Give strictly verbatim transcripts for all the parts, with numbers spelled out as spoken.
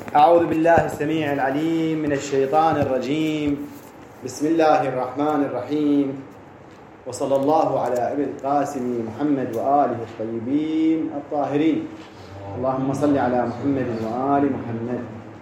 أعوذ بالله السميع العليم من الشيطان الرجيم. بسم الله الرحمن الرحيم، وصلى الله على ابن القاسم محمد وآله الطيبين الطاهرين. اللهم صل على محمد وآل محمد.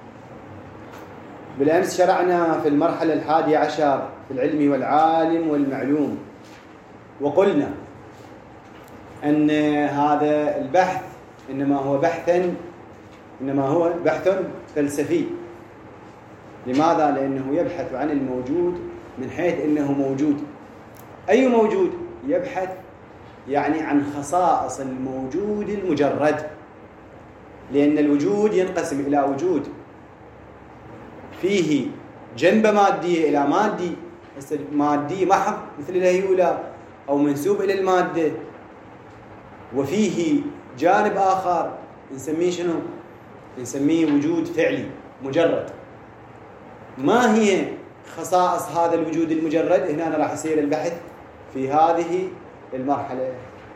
بالأمس شرعنا في المرحلة الحادية عشر في العلم والعالم والمعلوم، وقلنا أن هذا البحث إنما هو بحثا إنما هو بحث فلسفي. لماذا؟ لأنه يبحث عن الموجود من حيث أنه موجود. أي موجود؟ يبحث يعني عن خصائص الموجود المجرد، لأن الوجود ينقسم إلى وجود فيه جنبة مادية إلى مادي، مادي محض مثل الهيولة أو منسوب إلى المادة، وفيه جانب آخر نسميه شنو؟ نسميه وجود فعلي مجرد. ما هي خصائص هذا الوجود المجرد؟ هنا أنا راح أسير البحث في هذه المرحلة،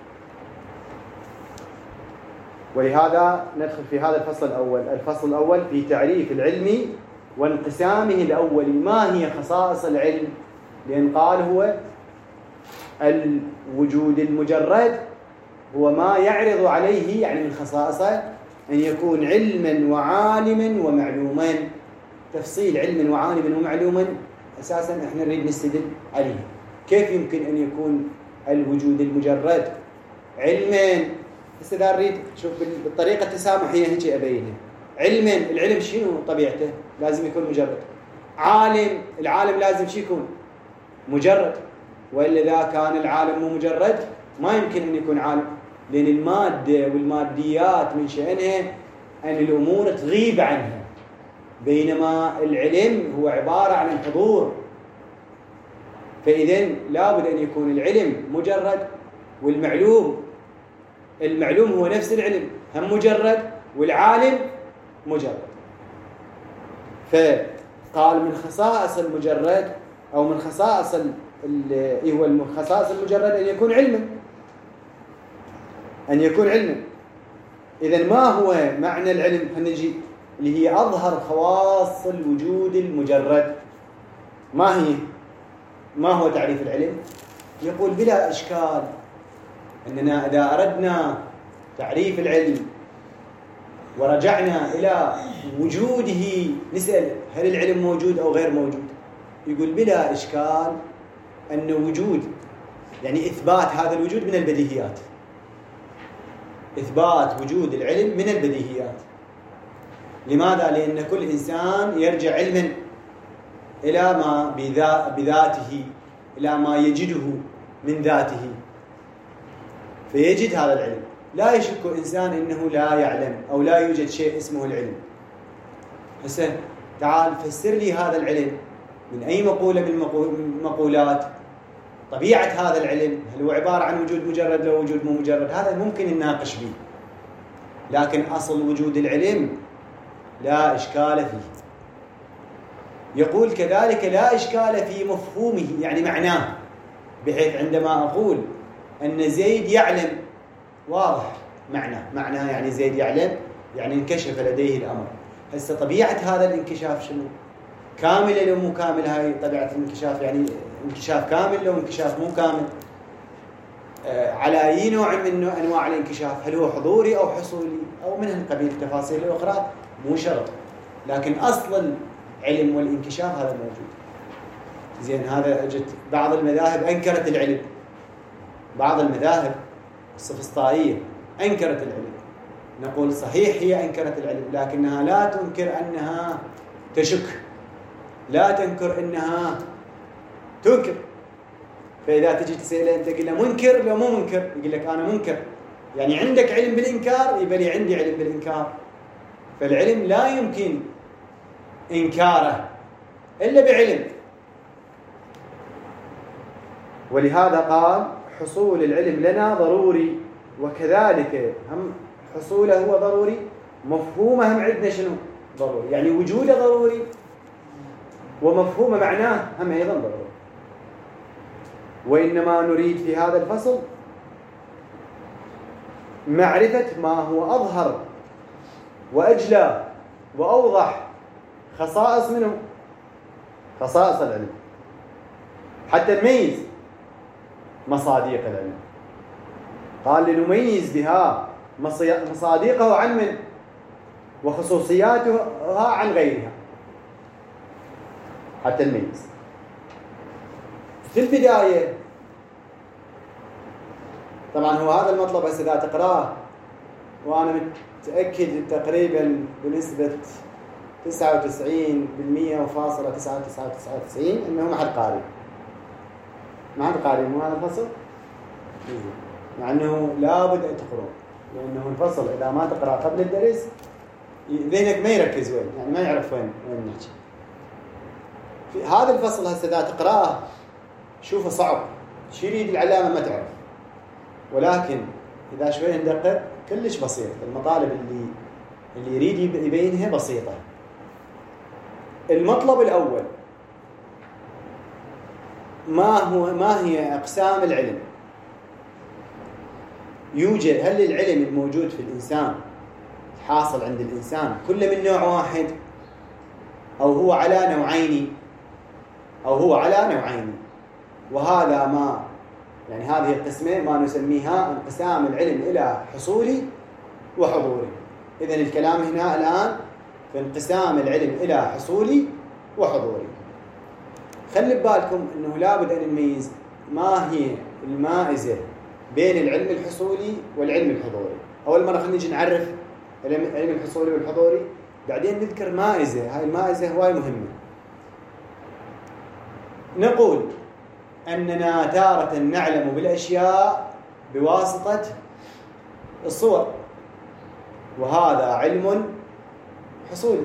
ولهذا ندخل في هذا الفصل الأول. الفصل الأول في تعريف العلم وانقسامه الأولي. ما هي خصائص العلم؟ لأن قال هو الوجود المجرد هو ما يعرض عليه، يعني من خصائصه أن يكون علما وعالما ومعلوما. تفصيل علما وعالما ومعلوما أساسا احنا نريد نستدل عليه. كيف يمكن أن يكون الوجود المجرد علما؟ هسه دا نريد شوف بالطريقة التسامحية هيك أبينها. علما، العلم شنو طبيعته؟ لازم يكون مجرد. عالم، العالم لازم شي يكون مجرد، وإلا إذا كان العالم مو مجرد ما يمكن أن يكون عالم، لأن المادة والماديات من شأنها أن الأمور تغيب عنها، بينما العلم هو عبارة عن الحضور. فإذن لابد أن يكون العلم مجرد، والمعلوم المعلوم هو نفس العلم هم مجرد، والعالم مجرد. فقال من خصائص المجرد أو من خصائص ال هو الخصائص المجرد أن يكون علما، أن يكون علما. إذن ما هو معنى العلم؟ هنجي اللي هي أظهر خواص الوجود المجرد. ما هي؟ ما هو تعريف العلم؟ يقول بلا إشكال أننا إذا أردنا تعريف العلم ورجعنا إلى وجوده نسأل هل العلم موجود أو غير موجود؟ يقول بلا إشكال أن وجود يعني إثبات هذا الوجود من البديهيات. إثبات وجود العلم من البديهيات. لماذا؟ لأن كل إنسان يرجع علما إلى ما بذاته، إلى ما يجده من ذاته، فيجد هذا العلم. لا يشك إنسان إنه لا يعلم أو لا يوجد شيء اسمه العلم. هسه تعال فسر لي هذا العلم من أي مقولة من المقولات. طبيعة هذا العلم هل هو عبارة عن وجود مجرد لو وجود مو مجرد؟ هذا ممكن نناقش به، لكن أصل وجود العلم لا إشكال فيه. يقول كذلك لا إشكال في مفهومه، يعني معناه، بحيث عندما أقول أن زيد يعلم واضح معناه معناه يعني زيد يعلم يعني انكشف لديه الأمر. هسه طبيعة هذا الانكشاف شنو؟ كاملة لو مو كاملة؟ هاي طبيعة الانكشاف يعني انكشاف كامل لو انكشاف مو كامل؟ آه على أي نوع من أنواع الانكشاف؟ هل هو حضوري أو حصولي أو من هالقبيل؟ التفاصيل الأخرى مو شرط، لكن أصل العلم والانكشاف هذا موجود. زين، هذا أجت بعض المذاهب أنكرت العلم، بعض المذاهب السفسطائية أنكرت العلم. نقول صحيح هي أنكرت العلم، لكنها لا تنكر أنها تشك، لا تنكر أنها تنكر. فإذا تجي تسأله أنت قل له منكر لو مو منكر، يقول لك أنا منكر. يعني عندك علم بالإنكار، يبقى لي عندي علم بالإنكار. فالعلم لا يمكن إنكاره إلا بعلم. ولهذا قال حصول العلم لنا ضروري، وكذلك هم حصوله هو ضروري، مفهومه هم عندنا شنو؟ ضروري. يعني وجوده ضروري ومفهومه معناه هم أيضا ضروري. وإنما نريد في هذا الفصل معرفة ما هو أظهر وأجلى وأوضح خصائص منه، خصائص العلم، حتى نميز مصادق العلم. قال لنميز بها مصادقه عن من؟ وخصوصياتها عن غيرها، حتى نميز. في البداية طبعا هو هذا المطلب هسه إذا تقراه، وأنا متأكد تقريبا بنسبة تسعة وتسعين بالمئة وفاصلة تسعة تسعة تسعة وتسعين إنه ما حد قاري، ما حد قاري مو هذا الفصل، مع أنه لابد أن تقرأ، لأنه الفصل إذا ما تقرأ قبل الدرس ذهنك ما يركز وين، يعني ما يعرف وين وين نحكي. في هذا الفصل هسه إذا تقرأه شوفه صعب، شو يريد العلامة ما تعرف، ولكن إذا شوي ندقق كلش بسيط. المطالب اللي اللي يريد يبينها بسيطة. المطلب الأول ما هو ما هي أقسام العلم؟ يوجد هل العلم الموجود في الإنسان حاصل عند الإنسان كله من نوع واحد، أو هو على نوعين، أو هو على نوعين؟ وهذا ما يعني هذه القسمة ما نسميها انقسام العلم إلى حصولي وحضوري. إذن الكلام هنا الآن في انقسام العلم إلى حصولي وحضوري. خلي ببالكم أنه لابد أن نميز ما هي المائزة بين العلم الحصولي والعلم الحضوري. أول مرة خلينا نجي نعرف العلم الحصولي والحضوري، بعدين نذكر مائزة. هاي المائزة هواي مهمة. نقول أننا تارة نعلم بالأشياء بواسطة الصور، وهذا علم حصولي.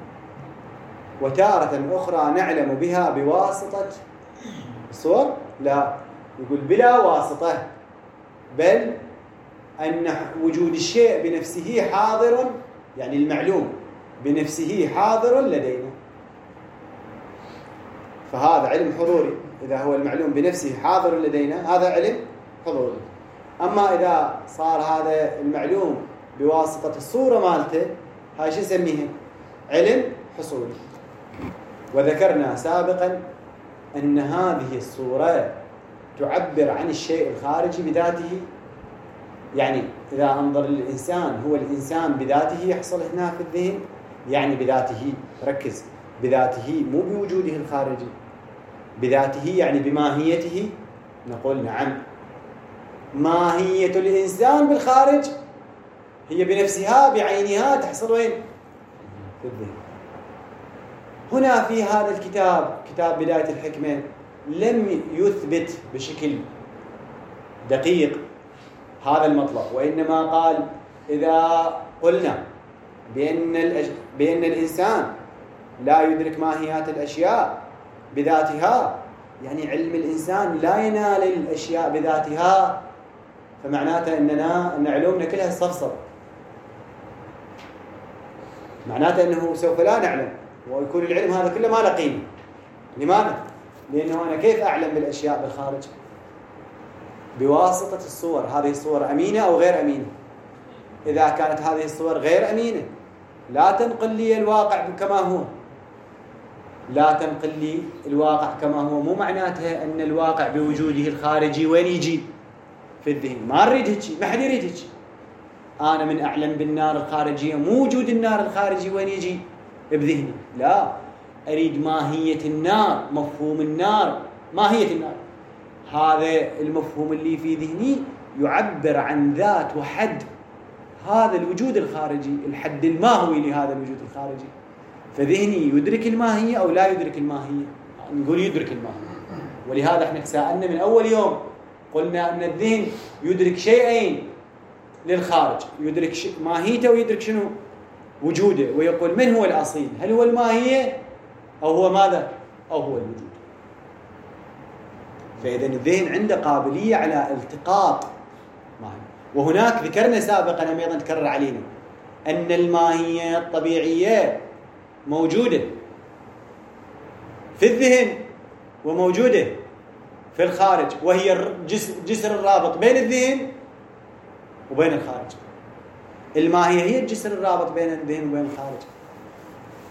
وتارة أخرى نعلم بها بواسطة الصور، لا، يقول بلا واسطة، بل أن وجود الشيء بنفسه حاضر، يعني المعلوم بنفسه حاضر لدينا، فهذا علم حضوري. إذا هو المعلوم بنفسه حاضر لدينا هذا علم حضوري. أما إذا صار هذا المعلوم بواسطة الصورة مالته، هاي شو نسميها؟ علم حصولي. وذكرنا سابقا أن هذه الصورة تعبر عن الشيء الخارجي بذاته. يعني إذا أنظر للإنسان، هو الإنسان بذاته يحصل هنا في الذهن، يعني بذاته، ركز، بذاته مو بوجوده الخارجي، بذاته يعني بماهيته. نقول نعم، ماهية الإنسان بالخارج هي بنفسها بعينها تحصل وين؟ في الذهن. هنا في هذا الكتاب، كتاب بداية الحكمة، لم يثبت بشكل دقيق هذا المطلب، وإنما قال إذا قلنا بأن, الأج... بأن الإنسان لا يدرك ماهيات الأشياء بذاتها، يعني علم الإنسان لا ينال الأشياء بذاتها، فمعناته أننا أن علومنا كلها الصفصف، معناته أنه سوف لا نعلم، ويكون العلم هذا كله ما له قيمة. لماذا؟ لأنه أنا كيف أعلم بالأشياء بالخارج؟ بواسطة الصور. هذه الصور أمينة أو غير أمينة؟ إذا كانت هذه الصور غير أمينة لا تنقل لي الواقع كما هو، لا تنقل لي الواقع كما هو، مو معناتها أن الواقع بوجوده الخارجي وين يجي؟ في الذهن. ما نريد هيك، ما حد يريد هيك. أنا من أعلم بالنار الخارجية، مو وجود النار الخارجي وين يجي؟ بذهني. لا، أريد ماهية النار، مفهوم النار، ماهية النار. هذا المفهوم اللي في ذهني يعبر عن ذات وحد هذا الوجود الخارجي، الحد الماهوي لهذا الوجود الخارجي. فذهني يدرك الماهية أو لا يدرك الماهية؟ نقول يدرك الماهية. ولهذا احنا تساءلنا من أول يوم، قلنا أن الذهن يدرك شيئين للخارج، يدرك ماهيته ويدرك شنو؟ وجوده، ويقول من هو الأصيل؟ هل هو الماهية أو هو ماذا؟ أو هو الوجود. فإذا الذهن عنده قابلية على التقاط ماهية. وهناك ذكرنا سابقا، أنا أيضا تكرر علينا، أن الماهية الطبيعية موجودة في الذهن وموجودة في الخارج، وهي الجسر الرابط بين الذهن وبين الخارج. الماهية هي الجسر الرابط بين الذهن وبين الخارج.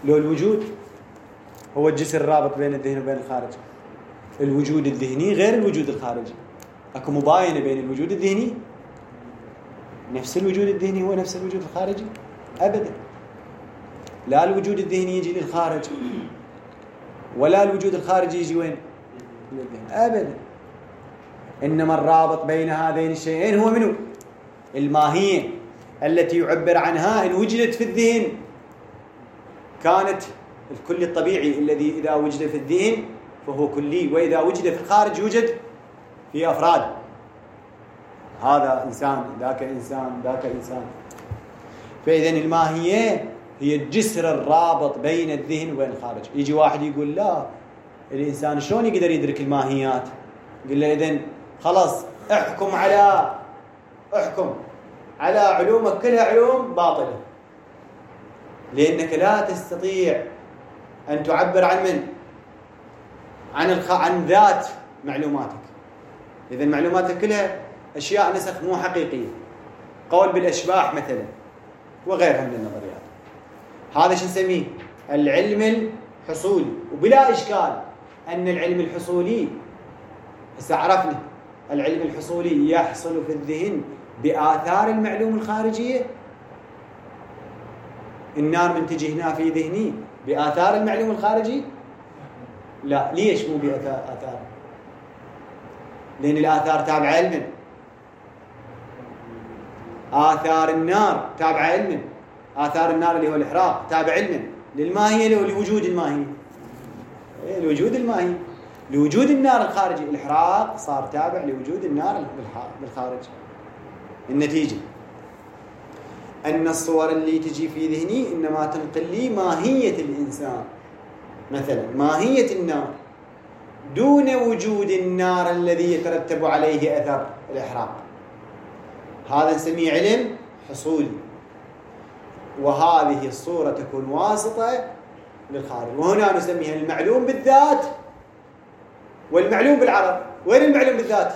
لو الوجود هو الجسر الرابط بين الذهن وبين الخارج. الوجود الذهني غير الوجود الخارجي. اكو مباينه بين الوجود الذهني، نفس الوجود الذهني هو نفس الوجود الخارجي؟ ابدا. لا الوجود الذهني يجي للخارج ولا الوجود الخارجي يجي وين؟ للذهن ابدا. انما الرابط بين هذين الشيئين هو منو؟ الماهيه التي يعبر عنها ان وجدت في الذهن كانت الكل الطبيعي الذي اذا وجد في الذهن فهو كلي، واذا وجد في الخارج يوجد في افراد. هذا انسان، ذاك انسان، ذاك انسان. فاذا الماهيه هي الجسر الرابط بين الذهن وبين الخارج. يجي واحد يقول لا الانسان شلون يقدر يدرك الماهيات؟ قل له اذن خلاص احكم على احكم على علومك كلها علوم باطله، لانك لا تستطيع ان تعبر عن من؟ عن الخ... عن ذات معلوماتك. اذا معلوماتك كلها اشياء نسخ مو حقيقيه، قول بالاشباح مثلا وغيرها من النظريات. هذا شو نسميه؟ العلم الحصولي. وبلا اشكال ان العلم الحصولي هسه عرفنا العلم الحصولي يحصل في الذهن بآثار المعلوم الخارجية. النار من تجي هنا في ذهني بآثار المعلوم الخارجي؟ لا. ليش مو بآثار؟ آثار لأن الآثار تابعة علما. آثار النار تابعة علما. آثار النار اللي هو الإحراق تابع علما للماهية اللي هو لوجود الماهية. إيه لوجود الماهية، لوجود النار الخارجي. الإحراق صار تابع لوجود النار بالخارج. النتيجة أن الصور اللي تجي في ذهني إنما تنقل لي ماهية الإنسان، مثلا ماهية النار دون وجود النار الذي يترتب عليه أثر الإحراق. هذا نسميه علم حصولي. وهذه الصورة تكون واسطة للخارج. وهنا نسميها المعلوم بالذات والمعلوم بالعرض. وين المعلوم بالذات؟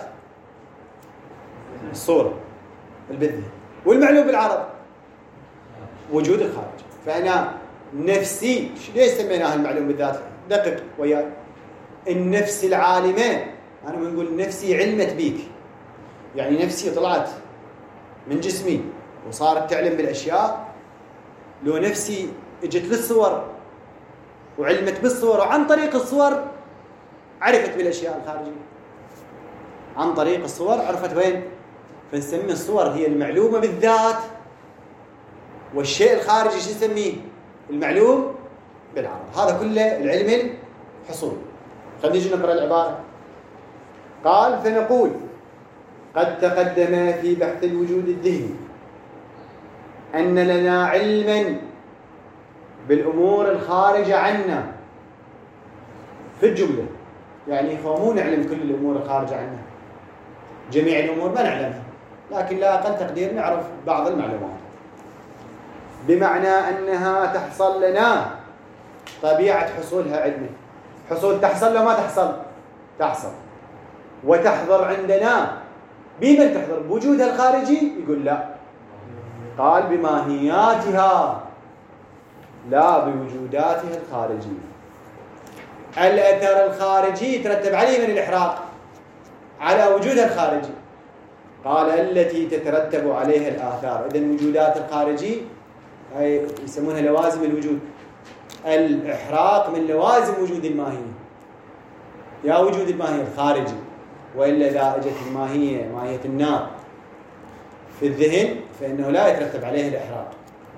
الصورة البذل. والمعلوم بالعرض وجود الخارج. فأنا نفسي ليش سميناها المعلوم بالذات؟ دقق وياي. النفس العالمة، أنا بنقول نفسي علمت بيك، يعني نفسي طلعت من جسمي وصارت تعلم بالأشياء. لو نفسي اجت للصور وعلمت بالصور، وعن طريق الصور عرفت بالأشياء الخارجية، عن طريق الصور عرفت وين. فنسمي الصور هي المعلومة بالذات، والشيء الخارجي شو نسميه؟ المعلوم بالعرض. هذا كله العلم الحصولي. خلينا نجي نقرأ العبارة. قال فنقول قد تقدم في بحث الوجود الذهني أن لنا علما بالأمور الخارجة عنا في الجملة. يعني مو نعلم كل الأمور الخارجة عنا، جميع الأمور ما نعلمها، لكن لا أقل تقدير نعرف بعض المعلومات. بمعنى أنها تحصل لنا طبيعة حصولها علمي. حصول تحصل لو ما تحصل؟ تحصل. وتحضر عندنا بمن تحضر؟ بوجودها الخارجي؟ يقول لا. قال بماهياتها لا بوجوداتها الخارجية. الأثر الخارجي يترتب عليه من الإحراق على وجودها الخارجي. قال التي تترتب عليها الآثار. إذن الوجودات الخارجي هي يسمونها لوازم الوجود. الإحراق من لوازم وجود الماهية. يا وجود الماهية الخارجي، وإلا إذا أجت الماهية ماهية النار في الذهن فإنه لا يترتب عليه الإحراق.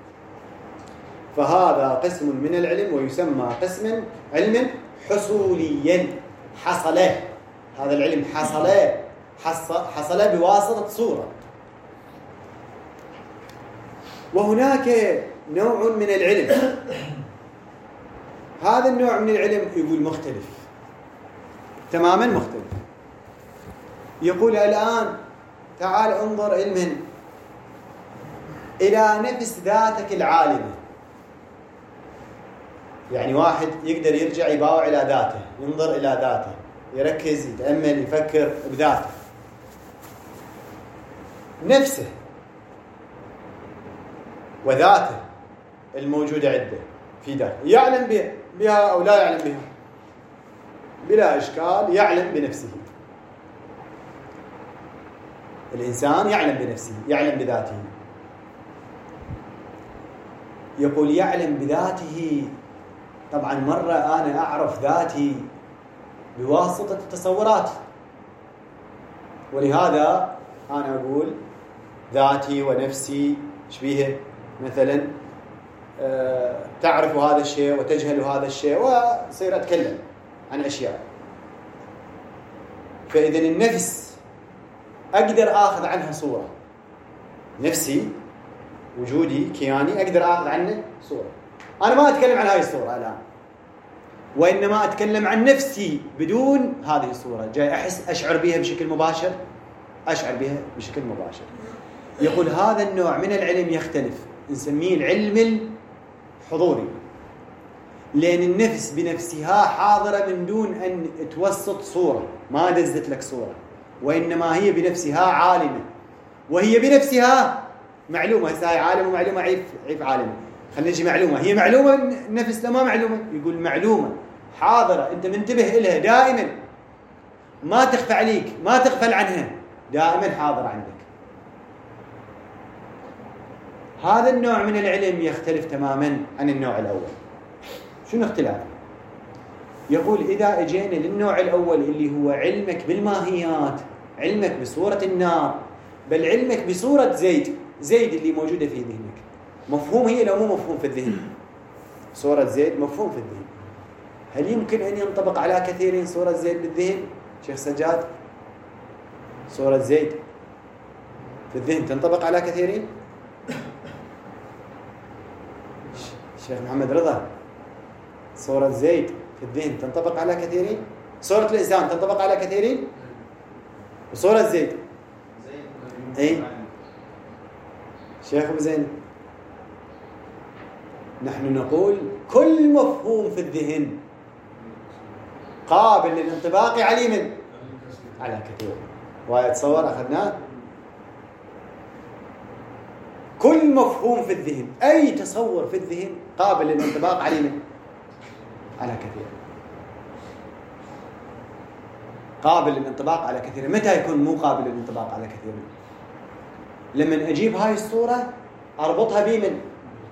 فهذا قسم من العلم ويسمى قسم علم حصوليا. حصل هذا العلم، حصل حصل بواسطة صورة. وهناك نوع من العلم، هذا النوع من العلم يقول مختلف تماما، مختلف. يقول الآن تعال انظر علما إلى نفس ذاتك العالمة. يعني واحد يقدر يرجع يباوع إلى ذاته، ينظر إلى ذاته، يركز، يتأمل، يفكر بذاته، نفسه وذاته الموجودة عنده. في ذاته، يعلم بها, بها أو لا يعلم بها بلا إشكال، يعلم بنفسه. الإنسان يعلم بنفسه، يعلم بذاته. يقول يعلم بذاته. طبعا مرة أنا أعرف ذاتي بواسطة التصورات، ولهذا أنا أقول ذاتي ونفسي شبيهة. مثلا أه تعرف هذا الشيء وتجهل هذا الشيء، وصير أتكلم عن أشياء. فإذا النفس أقدر أخذ عنها صورة، نفسي وجودي كياني أقدر أخذ عنه صورة. أنا ما أتكلم عن هاي الصورة الآن، وإنما أتكلم عن نفسي بدون هذه الصورة. جاي أحس أشعر بها بشكل مباشر، أشعر بها بشكل مباشر. يقول هذا النوع من العلم يختلف، نسميه العلم الحضوري، لأن النفس بنفسها حاضرة من دون أن توسط صورة، ما دزت لك صورة، وإنما هي بنفسها عالمة، وهي بنفسها معلومة. هسه هاي عالمة ومعلومة، عيب عيب عالمة. خلينا نجي معلومة. هي معلومة النفس لا ما معلومة؟ يقول معلومة حاضرة، أنت منتبه إلها دائما، ما تخفى عليك، ما تغفل عنها، دائما حاضرة عندك. هذا النوع من العلم يختلف تماما عن النوع الأول. شنو اختلافه؟ يقول إذا اجينا للنوع الأول اللي هو علمك بالماهيات، علمك بصورة النار، بل علمك بصورة زيد، زيد اللي موجودة في ذهنك، مفهوم هي لو مو مفهوم في الذهن؟ صورة زيد مفهوم في الذهن. هل يمكن أن ينطبق على كثيرين صورة زيد بالذهن؟ شيخ سجاد، صورة زيد في الذهن تنطبق على كثيرين؟ شيخ محمد رضا، صورة زيد في الذهن تنطبق على كثيرين؟ صورة الإنسان تنطبق على كثيرين؟ وصورة زيد أي شيخ أبو زين، نحن نقول كل مفهوم في الذهن قابل للانطباق على من؟ على كثير. ويتصور أخذناه كل مفهوم في الذهن، أي تصور في الذهن قابل للانطباق على من؟ على كثير، قابل للانطباق على كثير. متى يكون مو قابل للانطباق على كثير؟ لما أجيب هاي الصورة أربطها بمن؟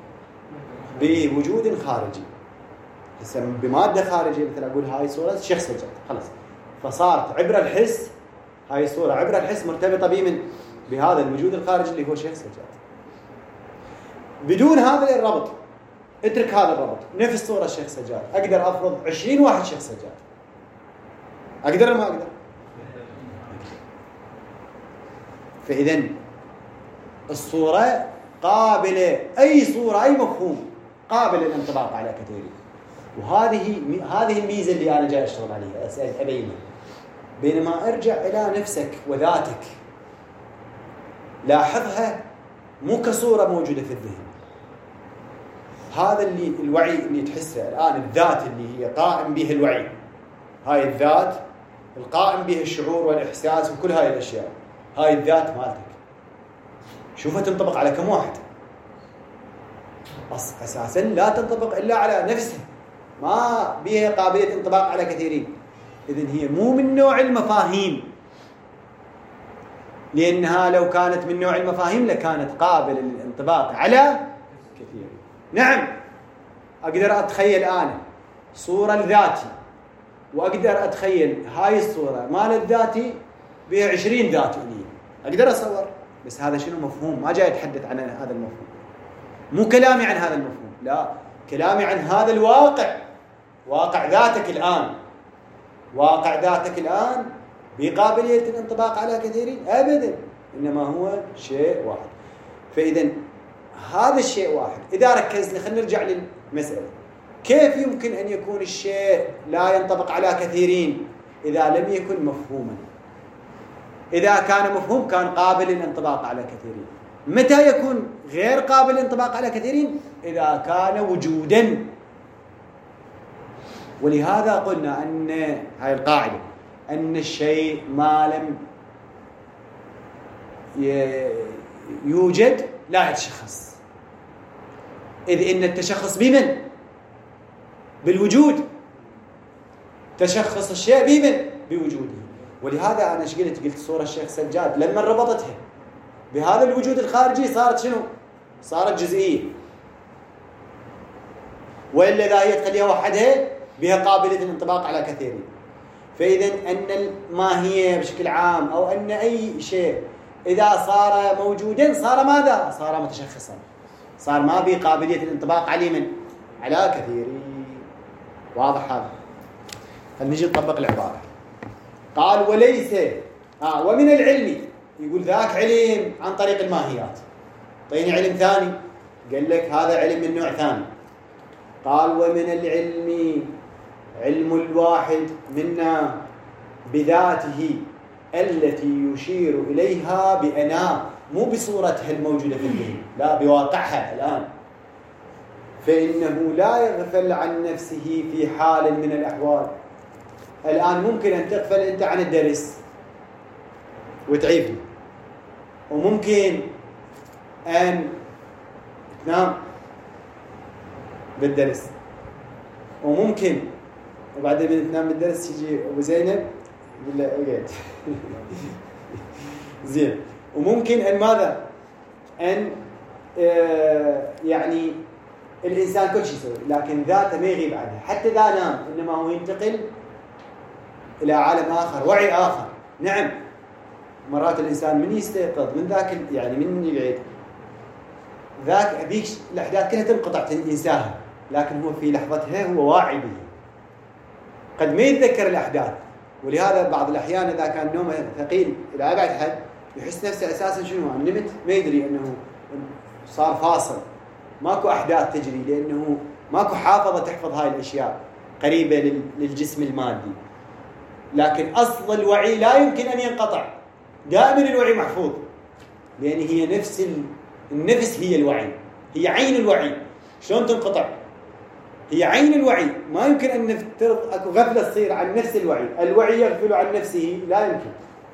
بوجود خارجي، بمادة خارجية. مثل أقول هاي صورة شيخ سجاد، خلاص فصارت عبر الحس، هاي الصورة عبر الحس مرتبطة بمن؟ بهذا الوجود الخارجي اللي هو شيخ سجاد. بدون هذا الربط، اترك هذا الربط، نفس صورة الشيخ سجاد، أقدر أفرض عشرين واحد شيخ سجاد، أقدر ما أقدر؟ فإذن الصورة قابلة، أي صورة أي مفهوم قابل للانطباق على كثيرين. وهذه هذه الميزة اللي أنا جاي أشتغل عليها، أسأل أبينها. بينما أرجع إلى نفسك وذاتك، لاحظها مو كصورة موجودة في الذهن. هذا اللي الوعي اللي تحسه الآن، الذات اللي هي قائم به الوعي، هاي الذات القائم به الشعور والإحساس وكل هاي الأشياء، هاي الذات مالتك شوفها تنطبق على كم واحد؟ أساساً لا تنطبق إلا على نفسها، ما بها قابلية انطباق على كثيرين. إذن هي مو من نوع المفاهيم، لأنها لو كانت من نوع المفاهيم لكانت قابلة للانطباق على كثيرين. نعم، أقدر أتخيل أنا صورة لذاتي، وأقدر أتخيل هاي الصورة مال الذاتي بها عشرين ذات لي، أقدر أصور. بس هذا شنو مفهوم؟ ما جاي أتحدث عن هذا المفهوم، مو كلامي عن هذا المفهوم، لا، كلامي عن هذا الواقع، واقع ذاتك الآن، واقع ذاتك الآن بقابلية الانطباق على كثيرين؟ أبدا، إنما هو شيء واحد. فإذا هذا الشيء واحد. إذا ركزنا، خلينا نرجع للمسألة، كيف يمكن أن يكون الشيء لا ينطبق على كثيرين إذا لم يكن مفهوما؟ إذا كان مفهوم كان قابل للانطباق على كثيرين. متى يكون غير قابل للانطباق على كثيرين؟ إذا كان وجودا. ولهذا قلنا أن هاي القاعدة، أن الشيء ما لم يوجد لا يتشخص، إذ إن التشخص بمن؟ بالوجود، تشخص الشيء بمن؟ بوجوده. ولهذا أنا ايش قلت؟ قلت صورة الشيخ سجاد لما ربطتها بهذا الوجود الخارجي صارت شنو؟ صارت جزئية. وإلا إذا هي تخليها وحدها بها قابلية الانطباق على كثيرين. فإذا أن الماهية بشكل عام أو أن أي شيء إذا صار موجودا صار ماذا؟ صار متشخصا، صار ما به قابلية الانطباق على من؟ على كثيرين. واضح هذا؟ فنجي نطبق العبارة. قال وليس آه ومن العلم، يقول ذاك علم عن طريق الماهيات. طيني علم ثاني، قال لك هذا علم من نوع ثاني. قال ومن العلم علم الواحد منا بذاته التي يشير إليها بأنا، مو بصورتها الموجودة في الذهن، لا بواقعها الآن. فإنه لا يغفل عن نفسه في حال من الأحوال. الآن ممكن أن تغفل أنت عن الدرس وتعيفني، وممكن أن تنام بالدرس، وممكن وبعدين من تنام بالدرس يجي أبو زينب يقول له أوقات زين. وممكن أن ماذا؟ أن آه يعني الإنسان كل شيء يسوي لكن ذاته ما يغيب عنه، حتى إذا نام إنما هو ينتقل إلى عالم آخر، وعي آخر. نعم مرات الإنسان من يستيقظ من ذاك يعني من يقعد ذاك ذيك الأحداث كلها تنقطع ينساها، لكن هو في لحظتها هو واعي به، قد ما يتذكر الأحداث. ولهذا بعض الأحيان إذا كان نومه ثقيل إلى أبعد حد يحس نفسه أساسا شنو عن نمت، ما يدري أنه صار فاصل، ماكو أحداث تجري، لأنه ماكو حافظة تحفظ هاي الأشياء قريبة للجسم المادي. لكن أصل الوعي لا يمكن أن ينقطع، دائما الوعي محفوظ، لأن هي نفس النفس، هي الوعي، هي عين الوعي. شلون تنقطع؟ هي عين الوعي، ما يمكن أن نفترض أكو غفلة تصير عن نفس الوعي. الوعي يغفل عن نفسه، لا يمكن.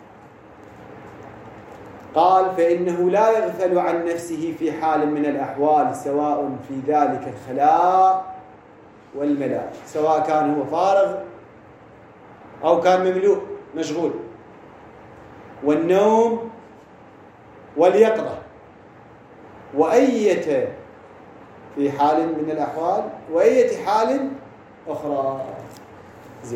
قال فإنه لا يغفل عن نفسه في حال من الأحوال، سواء في ذلك الخلاء والملاء، سواء كان هو فارغ أو كان مملوء مشغول، والنوم واليقظة، وأية في حال من الأحوال وأية حال أخرى. زين.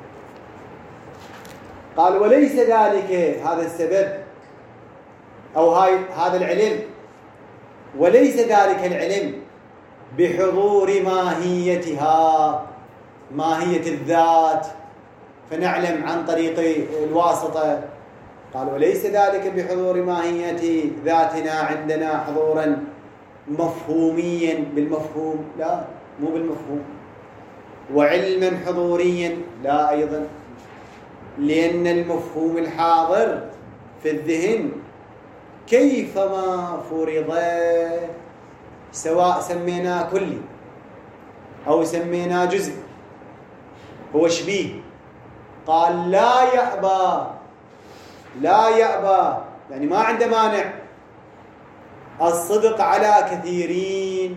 قال وليس ذلك، هذا السبب أو هاي هذا العلم، وليس ذلك العلم بحضور ماهيتها، ماهية الذات، فنعلم عن طريق الواسطة. قال وليس ذلك بحضور ماهية ذاتنا عندنا حضورا مفهوميا بالمفهوم، لا مو بالمفهوم، وعلما حضوريا لا أيضا، لأن المفهوم الحاضر في الذهن كيفما فرض، سواء سميناه كلي أو سميناه جزء، هو شبيه. قال لا يأبى، لا يأبى يعني ما عنده مانع الصدق على كثيرين،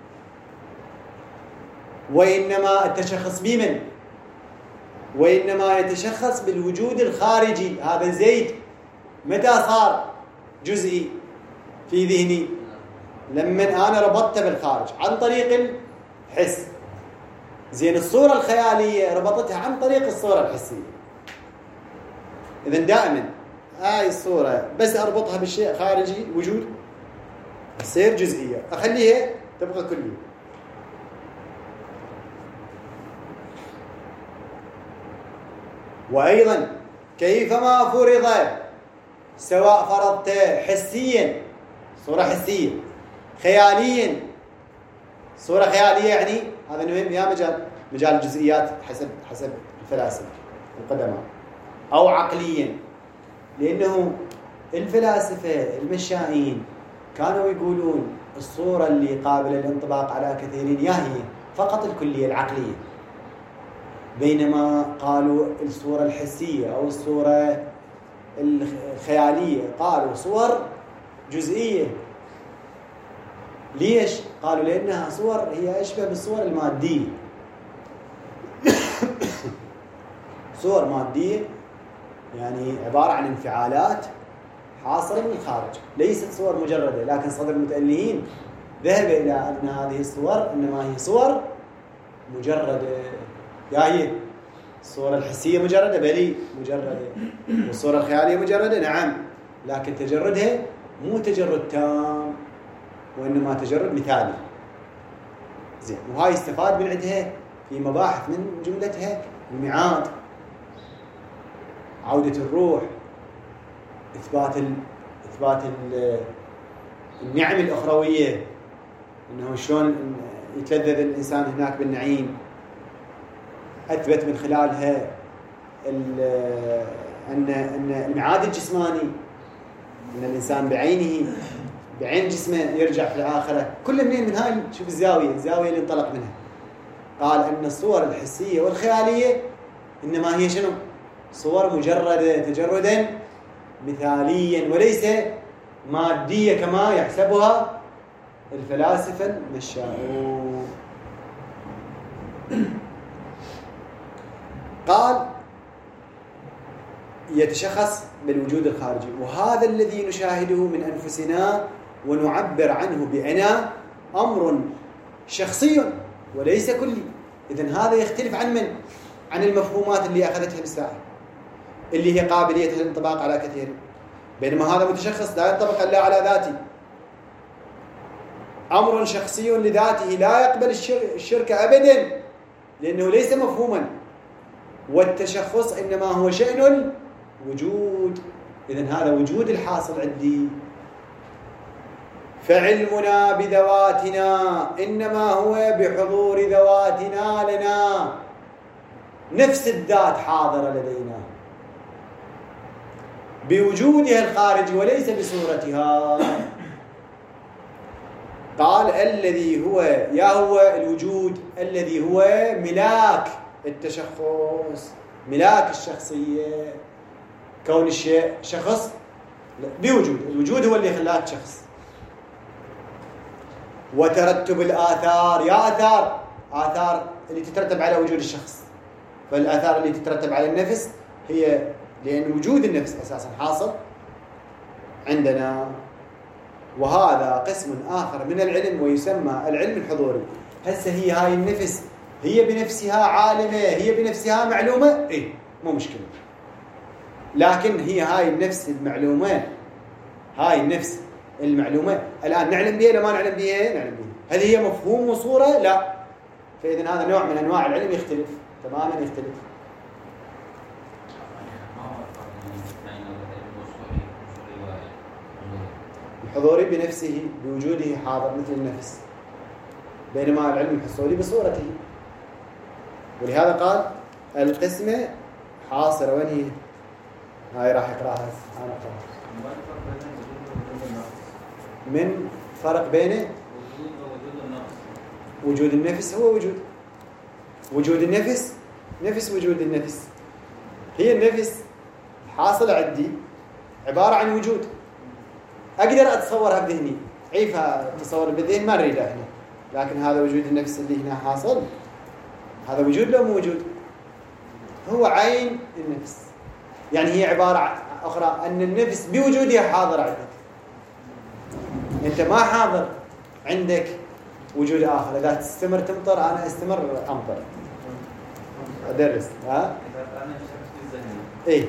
وإنما التشخص بمن؟ وإنما يتشخص بالوجود الخارجي. هذا زيد متى صار جزئي في ذهني؟ لما أنا ربطته بالخارج عن طريق الحس. زين الصورة الخيالية ربطتها عن طريق الصورة الحسية. إذن دائما هاي الصورة بس أربطها بالشيء خارجي وجود تصير جزئية، أخليها تبقى كلية. وأيضا كيفما فرض، سواء فرضت حسيا صورة حسية، خياليا صورة خيالية، يعني هذا مهم يا مجال مجال الجزئيات حسب حسب الفلاسفة القدماء، أو عقليا، لأنه الفلاسفة المشائين كانوا يقولون الصورة اللي قابلة للانطباق على كثيرين يا هي فقط الكلية العقلية، بينما قالوا الصورة الحسية أو الصورة الخيالية قالوا صور جزئية. ليش؟ قالوا لأنها صور هي أشبه بالصور المادية، صور مادية يعني عبارة عن انفعالات حاصلة من الخارج، ليست صور مجردة. لكن صدر المتألهين ذهب إلى أن هذه الصور إنما هي صور مجردة. يا هي الصورة الحسية مجردة، بلي مجردة، والصورة الخيالية مجردة، نعم، لكن تجردها مو تجرد تام، وإنما تجرد مثالي. زين، وهاي استفاد من عندها في مباحث من جملتها الميعاد، عودة الروح، إثبات ال... إثبات ال... النعم الأخروية، إنه شلون يتلذذ الإنسان هناك بالنعيم. أثبت من خلالها ال... أن أن الميعاد الجسماني، أن الإنسان بعينه بعين جسمه يرجع في الآخرة. كل منين من هاي شوف الزاوية الزاوية اللي انطلق منها. قال أن الصور الحسية والخيالية إنما هي شنو؟ صور مجردة تجردا مثاليا وليس مادية كما يحسبها الفلاسفة المشاؤون. قال يتشخص بالوجود الخارجي، وهذا الذي نشاهده من أنفسنا ونعبر عنه بأنا أمر شخصي وليس كلي. إذن هذا يختلف عن من؟ عن المفهومات اللي أخذتها الساعة، اللي هي قابلية الانطباق على كثير، بينما هذا متشخص لا ينطبق إلا على ذاتي، أمر شخصي لذاته لا يقبل الشرك أبدا لأنه ليس مفهوما، والتشخص إنما هو شأن الوجود. إذن هذا وجود الحاصل عندي. فعلمنا بذواتنا إنما هو بحضور ذواتنا لنا، نفس الذات حاضرة لدينا بوجودها الخارجي وليس بصورتها. قال الذي هو يا هو الوجود الذي هو ملاك التشخص، ملاك الشخصية، كون الشيء شخص بوجود، الوجود هو اللي خلاك شخص. وترتب الآثار، يا آثار آثار اللي تترتب على وجود الشخص، فالآثار اللي تترتب على النفس هي لأن وجود النفس أساسا حاصل عندنا. وهذا قسم آخر من العلم ويسمى العلم الحضوري. هسه هي هاي النفس هي بنفسها عالمة، هي بنفسها معلومة، إيه مو مشكلة، لكن هي هاي النفس المعلومة، هاي النفس المعلومة الآن نعلم بها لما نعلم بها؟ نعلم بها. هل هي مفهوم وصورة؟ لا. فإذن هذا نوع من أنواع العلم يختلف تماما، يختلف. الحضوري بنفسه بوجوده حاضر مثل النفس، بينما العلم الحصولي بصورته. ولهذا قال القسمة حاصرة. وين هي؟ هاي راح يقرأها أنا أقرأها. من فرق بين وجود النفس هو وجود وجود النفس نفس وجود النفس. هي النفس حاصل عندي عبارة عن وجود أقدر أتصورها بذهني، عيفها تصور بالذهن ما نريده هنا، لكن هذا وجود النفس اللي هنا حاصل، هذا وجود لو موجود هو عين النفس. يعني هي عبارة أخرى أن النفس بوجودها حاضر عندك، أنت ما حاضر عندك وجود آخر. إذا تستمر تمطر أنا أستمر أمطر أدرس. ها؟ إذا كان الشخص في الذهن إيه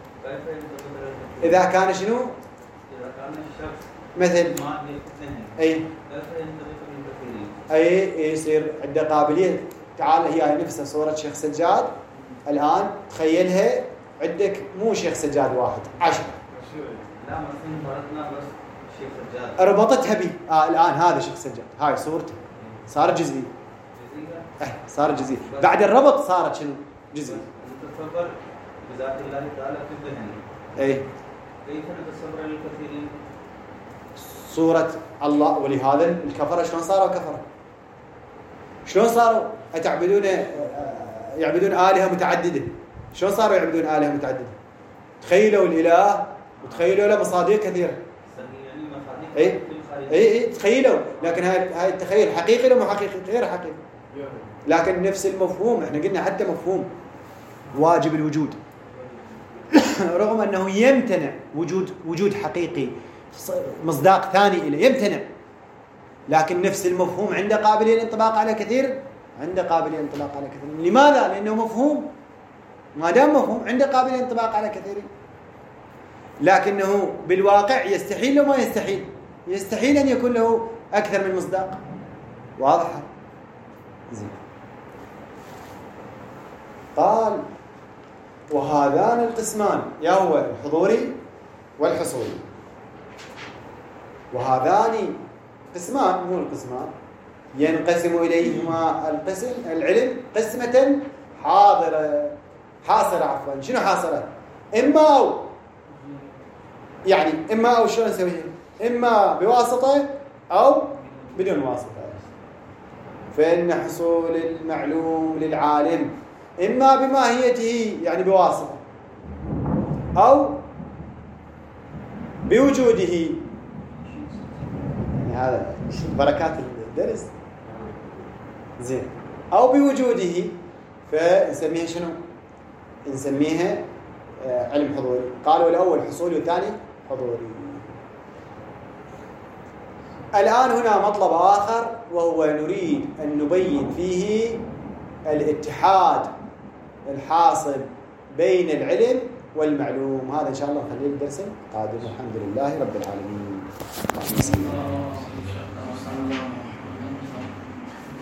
إذا كان شنو؟ إذا كان الشخص مثل ما في الذهن أي كيف ينطبق من تفكيره؟ أي يصير عنده قابلية. تعال هي هاي نفسها صورة شيخ سجاد الآن تخيلها عندك مو شيخ سجاد واحد عشرة. لا مثلا فرضنا بس شيخ سجاد ربطتها بي آه الآن هذا شيخ سجاد هاي صورته صار جزئي. جزئية؟ إيه صار جزئي بعد الربط صارت شنو جزئي. نتصور بذات الله تعالى في الذهن. أي كيف نتصور الكثيرين صورة الله. ولهذا الكفرة شلون صاروا كفرة؟ شلون صاروا أتعبدون يعبدون آلهة متعددة؟ شلون صاروا يعبدون آلهة متعددة؟ تخيلوا الإله وتخيلوا له مصادر كثيرة. اي اي اي تخيلوا، لكن هاي هاي التخيل حقيقي ولا مو حقيقي؟ غير حقيقي. لكن نفس المفهوم احنا قلنا حتى مفهوم واجب الوجود رغم أنه يمتنع وجود وجود حقيقي مصداق ثاني إليه يمتنع، لكن نفس المفهوم عنده قابلية للانطباق على كثير، عنده قابلية للانطباق على كثير. لماذا؟ لأنه مفهوم، ما دام مفهوم عنده قابلية للانطباق على كثير، لكنه بالواقع يستحيل وما يستحيل يستحيل أن يكون له أكثر من مصداق. واضح؟ زين. قال وهذان القسمان يا هو الحضوري والحصولي، وهذان قسمان مو القسمان ينقسم إليهما القسم العلم قسمة حاضرة حاصرة عفوا. شنو حاصرة؟ إما أو، يعني إما أو شلون نسويها؟ إما بواسطة أو بدون واسطة. فإن حصول المعلوم للعالم إما بماهيته يعني بواسطة أو بوجوده، يعني هذا بركات الدرس. زين. أو بوجوده، فنسميها شنو؟ نسميها علم حضوري. قالوا الأول حصولي والثاني حضوري. الآن هنا مطلب آخر، وهو نريد أن نبين فيه الاتحاد الحاصل بين العلم والمعلوم. هذا إن شاء الله نخليه الدرس القادم. الحمد لله رب العالمين.